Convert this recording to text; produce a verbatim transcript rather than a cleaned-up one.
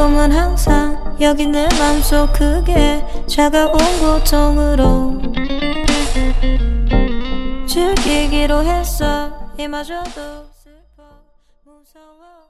꿈은 항상 여기 내 맘속 크게 차가운 고통으로 즐기기로 했어. 이마저도 슬퍼 무서워.